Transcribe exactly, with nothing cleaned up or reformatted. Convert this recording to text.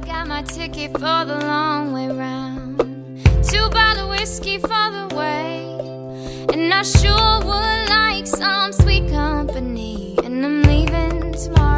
got my ticket for the long way round. Two bottle whiskey for the way, and I sure would like some sweet company. And I'm leaving tomorrow.